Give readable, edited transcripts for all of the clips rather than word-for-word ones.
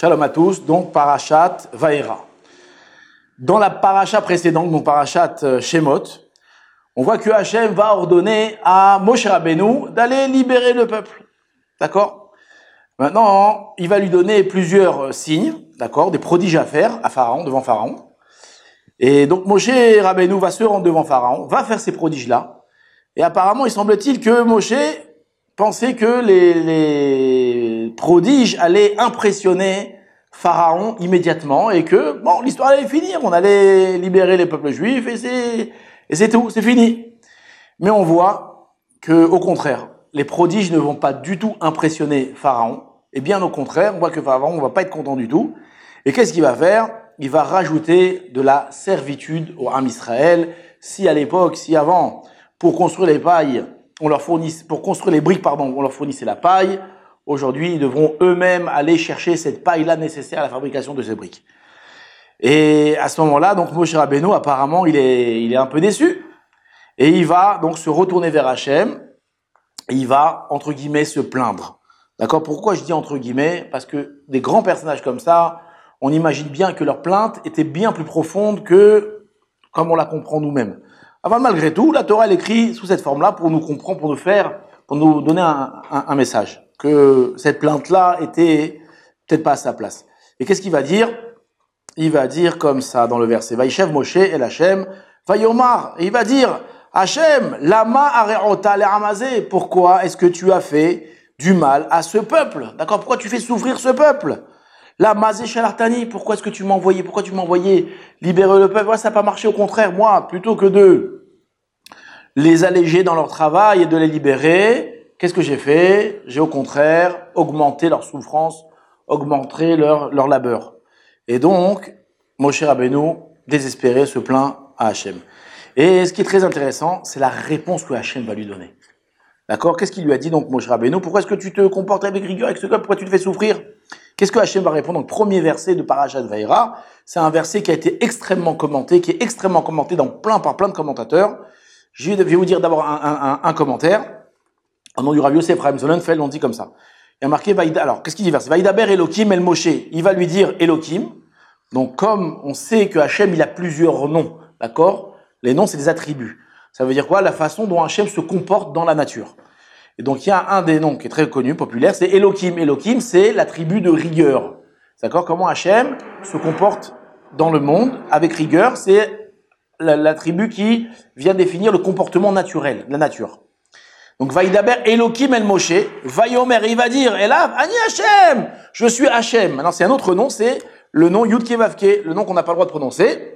Shalom à tous, donc Parashat Vaera. Dans la paracha précédente, donc Parashat Shemot, on voit que Hachem va ordonner à Moshe Rabbeinu d'aller libérer le peuple. D'accord? Maintenant, il va lui donner plusieurs signes, d'accord, des prodiges à faire à Pharaon, devant Pharaon. Et donc Moshe Rabbeinu va se rendre devant Pharaon, va faire ces prodiges-là. Et apparemment, il semble-t-il que Moshe pensait que les prodiges allaient impressionner Pharaon immédiatement et que, bon, l'histoire allait finir, on allait libérer les peuples juifs et c'est tout, c'est fini. Mais on voit que, au contraire, les prodiges ne vont pas du tout impressionner Pharaon. Et bien au contraire, on voit que Pharaon ne va pas être content du tout. Et qu'est-ce qu'il va faire? Il va rajouter de la servitude au Ham Israël. Si à l'époque, si avant, pour construire les pailles, pour construire les briques, on leur fournissait la paille. Aujourd'hui, ils devront eux-mêmes aller chercher cette paille-là nécessaire à la fabrication de ces briques. Et à ce moment-là, donc Moshe Rabbeinu, apparemment, il est un peu déçu. Et il va donc se retourner vers Hachem. Et il va, entre guillemets, se plaindre. D'accord? Pourquoi je dis entre guillemets? Parce que des grands personnages comme ça, on imagine bien que leur plainte était bien plus profonde que comme on la comprend nous-mêmes. Avant, malgré tout, la Torah, elle écrit sous cette forme-là pour nous comprendre, pour nous donner un message. Que cette plainte-là était peut-être pas à sa place. Et qu'est-ce qu'il va dire? Il va dire comme ça dans le verset. Vaïchev Moshe el Hachem, Vayomar. Et il va dire, Hachem, lama areota le'amazé. Pourquoi est-ce que tu as fait du mal à ce peuple? D'accord? Pourquoi tu fais souffrir ce peuple? La mazé shalartani. Pourquoi est-ce que tu m'as envoyé? Pourquoi tu m'as envoyé libérer le peuple? Ouais, ça n'a pas marché. Au contraire, moi, plutôt que de les alléger dans leur travail et de les libérer, qu'est-ce que j'ai fait? J'ai au contraire augmenté leur souffrance, augmenté leur labeur. Et donc, Moshe Rabbeinu, désespéré, se plaint à Hachem. Et ce qui est très intéressant, c'est la réponse que Hachem va lui donner. D'accord? Qu'est-ce qu'il lui a dit donc Moshe Rabbeinu? Pourquoi est-ce que tu te comportes avec rigueur avec ce peuple? Pourquoi tu te fais souffrir? Qu'est-ce que Hachem va répondre? Donc, premier verset de Parashat Vaera, c'est un verset qui a été extrêmement commenté, qui est extrêmement commenté par plein de commentateurs. Je vais vous dire d'abord un commentaire. Au nom du Rav Yosef Chaim Sonnenfeld, on dit comme ça. Il y a marqué Vaïda. Alors, qu'est-ce qu'il dit verset? Vaïdaber Elohim el Moshe. Il va lui dire Elohim. Donc, comme on sait que Hachem, il a plusieurs noms, d'accord? Les noms, c'est des attributs. Ça veut dire quoi? La façon dont Hachem se comporte dans la nature. Et donc, il y a un des noms qui est très connu, populaire, c'est Elohim. Elohim, c'est l'attribut de rigueur. D'accord? Comment Hachem se comporte dans le monde avec rigueur, c'est l'attribut qui vient définir le comportement naturel, la nature. Donc, Vaïdaber Elohim el Moshe, Vayomer, il va dire, et là, Ani Hachem, je suis Hachem. Maintenant, c'est un autre nom, c'est le nom Yudke Vavke, le nom qu'on n'a pas le droit de prononcer.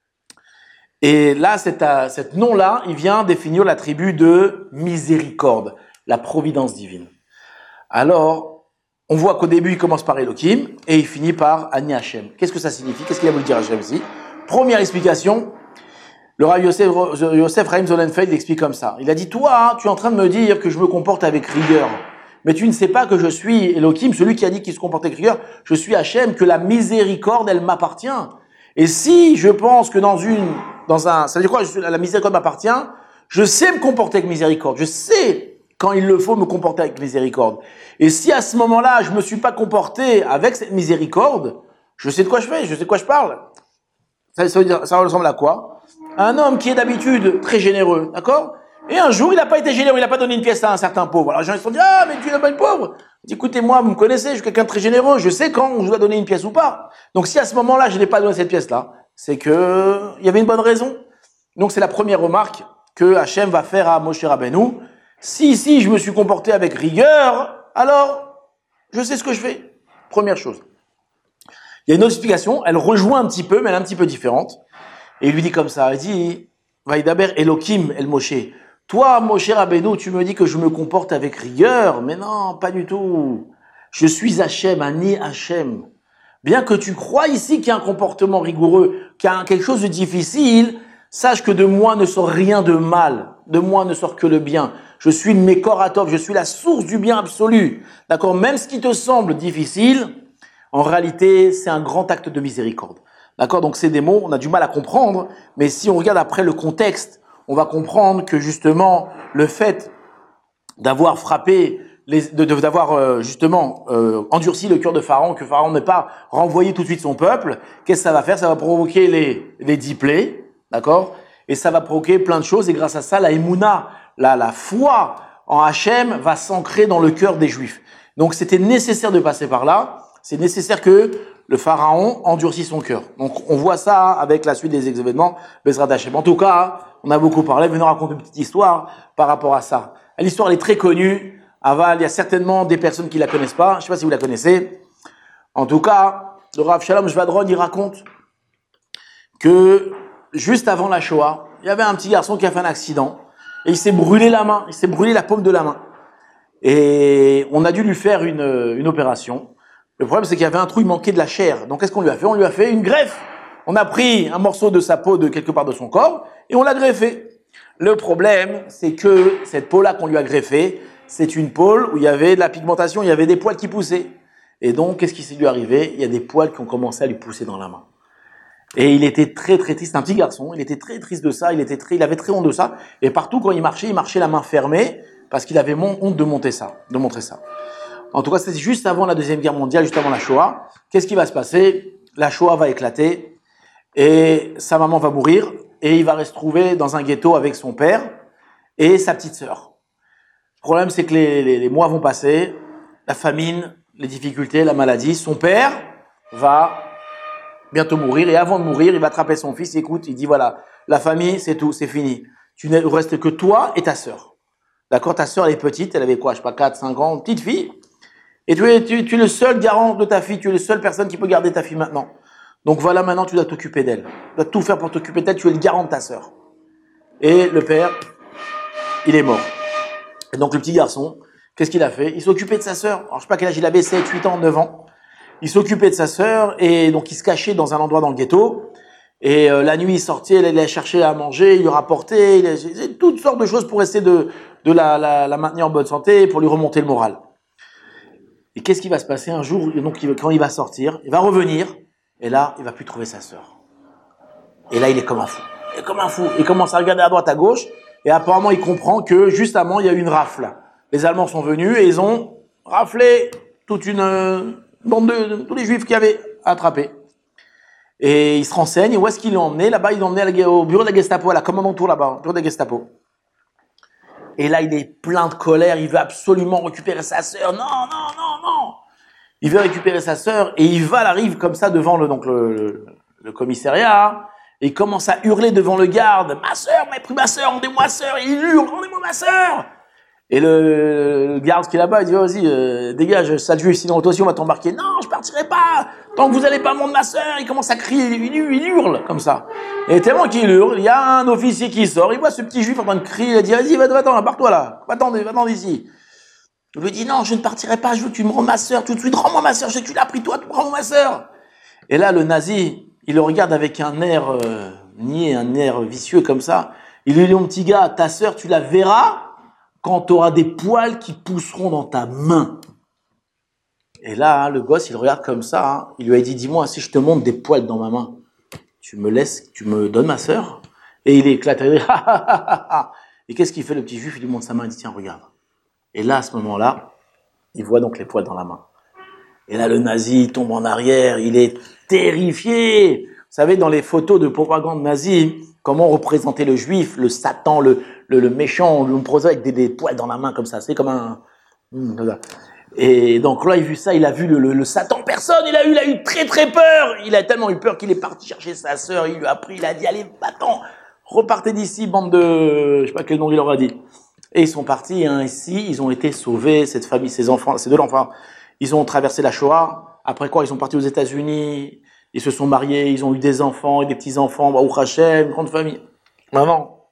Et là, cet nom-là, il vient définir l'attribut de miséricorde, la providence divine. Alors, on voit qu'au début, il commence par Elohim, et il finit par Ani Hachem. Qu'est-ce que ça signifie? Qu'est-ce qu'il a voulu dire Hachem ici? Première explication, le Rav Yosef Chaim Sonnenfeld explique comme ça. Il a dit, toi, tu es en train de me dire que je me comporte avec rigueur. Mais tu ne sais pas que je suis Elohim, celui qui a dit qu'il se comportait avec rigueur. Je suis Hachem, que la miséricorde, elle m'appartient. Et si je pense que ça veut dire quoi? La miséricorde m'appartient. Je sais me comporter avec miséricorde. Je sais quand il le faut me comporter avec miséricorde. Et si à ce moment-là, je me suis pas comporté avec cette miséricorde, je sais de quoi je fais, je sais de quoi je parle. Ça ressemble à quoi? Un homme qui est d'habitude très généreux, d'accord? Et un jour, il n'a pas été généreux, il n'a pas donné une pièce à un certain pauvre. Alors les gens ils se sont dit, ah, mais tu n'es pas une pauvre. Il dit, écoutez, moi, vous me connaissez, je suis quelqu'un de très généreux, je sais quand je dois donner une pièce ou pas. Donc si à ce moment-là, je n'ai pas donné cette pièce-là, c'est que il y avait une bonne raison. Donc c'est la première remarque que Hachem va faire à Moshe Rabbeinu. Si je me suis comporté avec rigueur, alors je sais ce que je fais. Première chose. Il y a une autre explication, elle rejoint un petit peu, mais elle est un petit peu différente. Et il lui dit comme ça, il dit, Vaïdaber Elohim el Moshe. Toi, Moshe Rabbeinu, tu me dis que je me comporte avec rigueur, mais non, pas du tout. Je suis Hachem, Ani Hachem. Bien que tu crois ici qu'il y a un comportement rigoureux, qu'il y a quelque chose de difficile, sache que de moi ne sort rien de mal. De moi ne sort que le bien. Je suis le Mekoratov, je suis la source du bien absolu. D'accord? Même ce qui te semble difficile, en réalité, c'est un grand acte de miséricorde. D'accord? Donc c'est des mots, on a du mal à comprendre, mais si on regarde après le contexte, on va comprendre que justement, le fait d'avoir frappé d'avoir justement endurci le cœur de Pharaon, que Pharaon n'ait pas renvoyé tout de suite son peuple, qu'est-ce que ça va faire? Ça va provoquer les 10 plaies, d'accord? Et ça va provoquer plein de choses, et grâce à ça, la émouna, la foi en Hachem va s'ancrer dans le cœur des Juifs. Donc c'était nécessaire de passer par là, c'est nécessaire que le Pharaon endurcit son cœur. Donc on voit ça avec la suite des événements, Bezrat Hachem. En tout cas, on a beaucoup parlé, venons raconter une petite histoire par rapport à ça. L'histoire elle est très connue. Aval, il y a certainement des personnes qui la connaissent pas. Je ne sais pas si vous la connaissez. En tout cas, le Rav Shalom Shvadron, il raconte que juste avant la Shoah, il y avait un petit garçon qui a fait un accident et il s'est brûlé la main, il s'est brûlé la paume de la main. Et on a dû lui faire une opération. Le problème, c'est qu'il y avait un trou, il manquait de la chair. Donc, qu'est-ce qu'on lui a fait? On lui a fait une greffe. On a pris un morceau de sa peau de quelque part de son corps et on l'a greffé. Le problème, c'est que cette peau-là qu'on lui a greffée, c'est une peau où il y avait de la pigmentation, il y avait des poils qui poussaient. Et donc, qu'est-ce qui s'est lui arrivé? Il y a des poils qui ont commencé à lui pousser dans la main. Et il était très très triste, un petit garçon, il était très triste de ça, il avait très honte de ça. Et partout quand il marchait la main fermée, parce qu'il avait honte de montrer ça. En tout cas, c'était juste avant la Deuxième Guerre mondiale, juste avant la Shoah. Qu'est-ce qui va se passer? La Shoah va éclater, et sa maman va mourir, et il va se trouver dans un ghetto avec son père et sa petite sœur. Le problème, c'est que les mois vont passer, la famine, les difficultés, la maladie. Son père va bientôt mourir. Et avant de mourir, il va attraper son fils. Écoute, il dit, voilà, la famille, c'est tout, c'est fini. Tu ne reste que toi et ta sœur. D'accord? Ta sœur, elle est petite. Elle avait quoi? Je sais pas, 4, 5 ans, petite fille. Et tu es le seul garant de ta fille. Tu es la seule personne qui peut garder ta fille maintenant. Donc voilà, maintenant, tu dois t'occuper d'elle. Tu dois tout faire pour t'occuper d'elle. Tu es le garant de ta sœur. Et le père, il est mort. Et donc, le petit garçon, qu'est-ce qu'il a fait? Il s'occupait de sa sœur. Alors, je sais pas quel âge il avait, 7, 8 ans, 9 ans. Il s'occupait de sa sœur et donc il se cachait dans un endroit dans le ghetto. Et la nuit, il sortait, il allait chercher à manger, il lui rapportait, il faisait toutes sortes de choses pour essayer de la maintenir en bonne santé, pour lui remonter le moral. Et qu'est-ce qui va se passer un jour? Donc, quand il va sortir, il va revenir et là, il va plus trouver sa sœur. Et là, il est comme un fou. Il commence à regarder à droite, à gauche. Et apparemment, il comprend que, juste avant, il y a eu une rafle. Les Allemands sont venus et ils ont raflé toute une bande de tous les Juifs qui avaient attrapé. Et il se renseigne. Où est-ce qu'ils l'ont emmené? Là-bas, ils l'ont emmené au bureau de la Gestapo, à la commandanture là-bas, au bureau de la Gestapo. Et là, il est plein de colère. Il veut absolument récupérer sa sœur. Non. Il veut récupérer sa sœur et il arrive comme ça devant le commissariat. Et il commence à hurler devant le garde. Ma sœur, m'a pris ma sœur, rendez-moi ma sœur. Et il hurle, rendez-moi ma sœur. Et le garde qui est là-bas, il dit, vas-y, dégage, sale juif, sinon toi aussi on va t'embarquer. Non, je partirai pas. Tant que vous allez pas rendre ma sœur, il commence à crier, il hurle, comme ça. Et tellement qu'il hurle, il y a un officier qui sort, il voit ce petit juif en train de crier, il dit, vas-y, va-t'en, pars-toi là. Va-t'en ici. Il lui dit, non, je ne partirai pas, je veux que tu me rendes ma sœur tout de suite. Rends-moi ma sœur, je sais que tu l'as pris toi, rends-moi ma sœur. Et là, le nazi, il le regarde avec un air niais, un air vicieux comme ça. Il lui dit, mon petit gars, ta sœur, tu la verras quand tu auras des poils qui pousseront dans ta main. Et là, le gosse, il regarde comme ça. Il lui a dit, dis-moi, si je te montre des poils dans ma main, tu me donnes ma sœur? Et il éclate. Il dit, et qu'est-ce qu'il fait, le petit juif? Il lui montre sa main, il dit, tiens, regarde. Et là, à ce moment-là, il voit donc les poils dans la main. Et là, le nazi il tombe en arrière, il est terrifié. Vous savez, dans les photos de propagande nazie, comment on représentait le juif, le Satan, le méchant, on le représentait avec des poils dans la main comme ça. C'est comme un... Et donc là, il a vu ça, il a vu le Satan personne, il a eu très très peur. Il a tellement eu peur qu'il est parti chercher sa sœur, il lui a pris, il a dit, allez, va-t'en, repartez d'ici, bande de... Je sais pas quel nom il leur a dit. Et ils sont partis, ici, ils ont été sauvés, cette famille, ces enfants, ces deux enfants. Ils ont traversé la Shoah. Après quoi, ils sont partis aux États-Unis. Ils se sont mariés, ils ont eu des enfants et des petits-enfants. Baruch Hashem, une grande famille. Maman,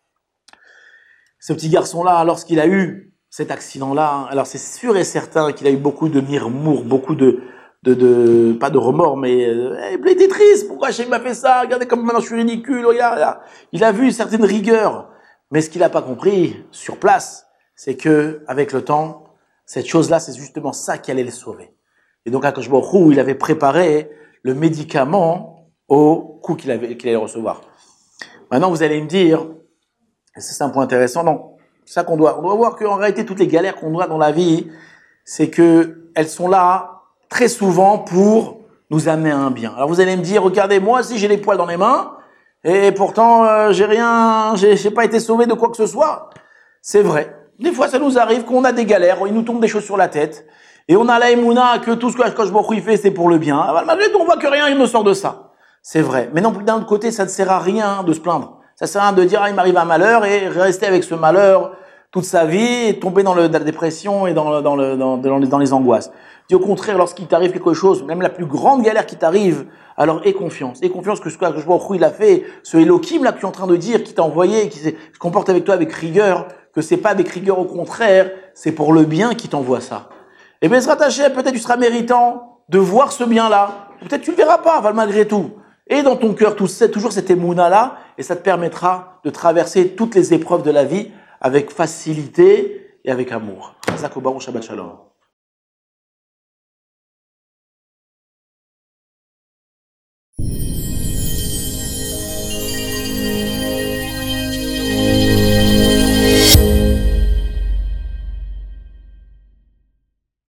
ce petit garçon-là, lorsqu'il a eu cet accident-là, alors c'est sûr et certain qu'il a eu beaucoup de murmures, beaucoup de pas de remords, mais il était triste. Pourquoi Hashem m'a fait ça? Regardez comme maintenant je suis ridicule. Regarde. Il a vu une certaine rigueur. Mais ce qu'il n'a pas compris sur place, c'est que avec le temps, cette chose-là, c'est justement ça qui allait le sauver. Et donc, Akadosh Baruch Hu, il avait préparé le médicament au coup qu'il allait recevoir. Maintenant, vous allez me dire, et c'est un point intéressant, non, c'est ça qu'on doit voir qu'en réalité, toutes les galères qu'on doit dans la vie, c'est que elles sont là très souvent pour nous amener à un bien. Alors vous allez me dire, regardez, moi aussi j'ai les poils dans les mains, et pourtant j'ai pas été sauvé de quoi que ce soit. C'est vrai. Des fois ça nous arrive qu'on a des galères, il nous tombe des choses sur la tête, et on a la émouna que tout ce que Akadosh Baruch Hu fait c'est pour le bien. Alors, malgré tout on voit que rien il ne sort de ça. C'est vrai. Mais non, d'un autre côté ça ne sert à rien de se plaindre. Ça sert à rien de dire, il m'arrive un malheur, et rester avec ce malheur toute sa vie, et tomber dans la dépression et dans les angoisses. Dis au contraire, lorsqu'il t'arrive quelque chose, même la plus grande galère qui t'arrive, alors aie confiance. Aie confiance que ce que Baruch Hu il a fait, ce Elohim là que tu es en train de dire, qui t'a envoyé, qui se comporte avec toi avec rigueur, que c'est pas avec rigueur, au contraire, c'est pour le bien qui t'envoie ça. Et bien, Bezrat Hashem, peut-être tu seras méritant de voir ce bien-là. Peut-être tu le verras pas, malgré tout. Et dans ton cœur, toujours cette émouna-là, et ça te permettra de traverser toutes les épreuves de la vie avec facilité et avec amour. Shabbat Shalom.